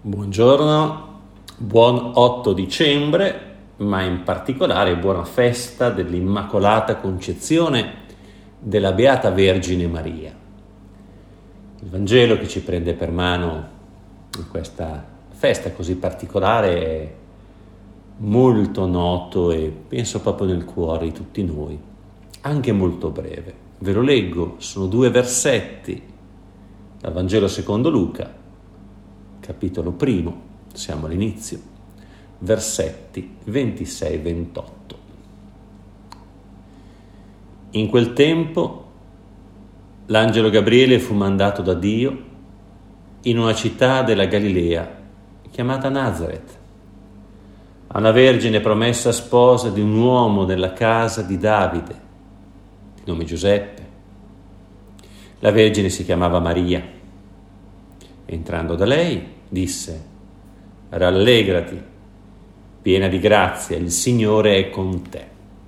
Buongiorno, buon 8 dicembre, ma in particolare buona festa dell'Immacolata Concezione della Beata Vergine Maria. Il Vangelo che ci prende per mano in questa festa così particolare è molto noto e penso proprio nel cuore di tutti noi, anche molto breve. Ve lo leggo, sono 2 versetti dal Vangelo secondo Luca, capitolo 1, siamo all'inizio, versetti 26-28. In quel tempo l'angelo Gabriele fu mandato da Dio in una città della Galilea chiamata Nazaret, a una vergine promessa sposa di un uomo della casa di Davide, di nome Giuseppe. La vergine si chiamava Maria. Entrando da lei, disse: «Rallegrati, piena di grazia, il Signore è con te».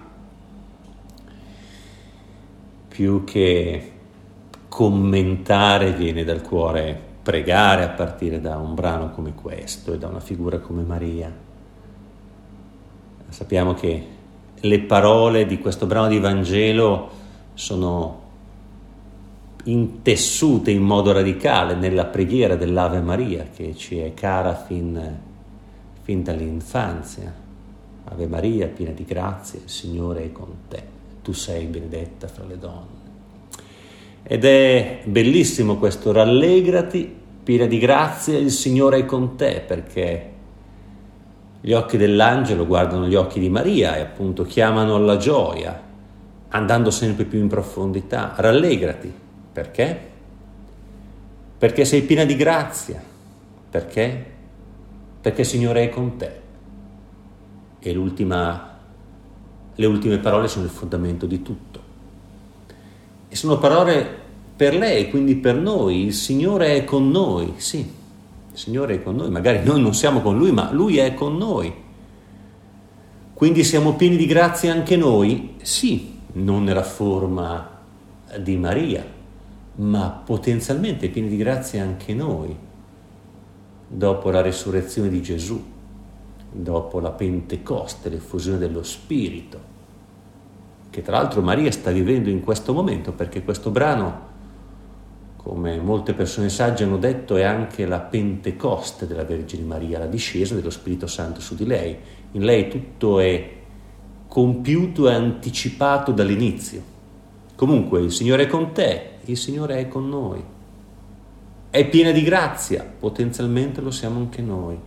Più che commentare viene dal cuore pregare a partire da un brano come questo e da una figura come Maria. Sappiamo che le parole di questo brano di Vangelo sono intessute in modo radicale nella preghiera dell'Ave Maria, che ci è cara fin dall'infanzia. Ave Maria, piena di grazia, il Signore è con te, tu sei benedetta fra le donne. Ed è bellissimo questo rallegrati, piena di grazia, il Signore è con te, perché gli occhi dell'angelo guardano gli occhi di Maria e appunto chiamano alla gioia, andando sempre più in profondità. Rallegrati. Perché? Perché sei piena di grazia. Perché? Perché il Signore è con te. E le ultime parole sono il fondamento di tutto. E sono parole per lei, quindi per noi. Il Signore è con noi. Sì, il Signore è con noi. Magari noi non siamo con Lui, ma Lui è con noi. Quindi siamo pieni di grazia anche noi? Sì, non nella forma di Maria, ma potenzialmente pieni di grazia anche noi, dopo la risurrezione di Gesù, dopo la Pentecoste, l'effusione dello Spirito, che tra l'altro Maria sta vivendo in questo momento, perché questo brano, come molte persone sagge hanno detto, è anche la Pentecoste della Vergine Maria, la discesa dello Spirito Santo su di lei. In lei tutto è compiuto e anticipato dall'inizio. Comunque il Signore è con te, il Signore è con noi. È piena di grazia, potenzialmente lo siamo anche noi.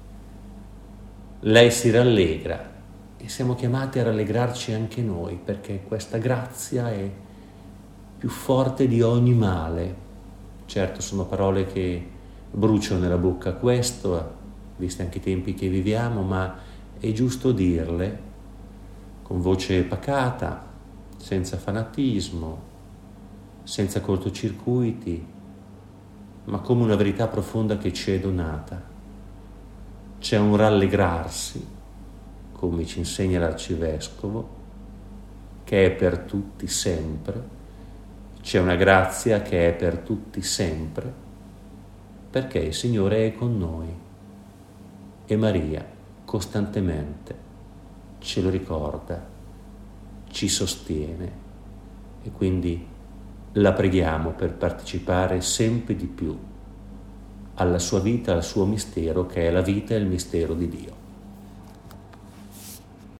Lei si rallegra e siamo chiamati a rallegrarci anche noi, perché questa grazia è più forte di ogni male. Certo, sono parole che bruciano nella bocca questo, visti anche i tempi che viviamo, ma è giusto dirle con voce pacata, senza fanatismo, senza cortocircuiti, ma come una verità profonda che ci è donata. C'è un rallegrarsi, come ci insegna l'Arcivescovo, che è per tutti sempre. C'è una grazia che è per tutti sempre, perché il Signore è con noi. E Maria costantemente ce lo ricorda, ci sostiene, e quindi la preghiamo per partecipare sempre di più alla sua vita, al suo mistero, che è la vita e il mistero di Dio.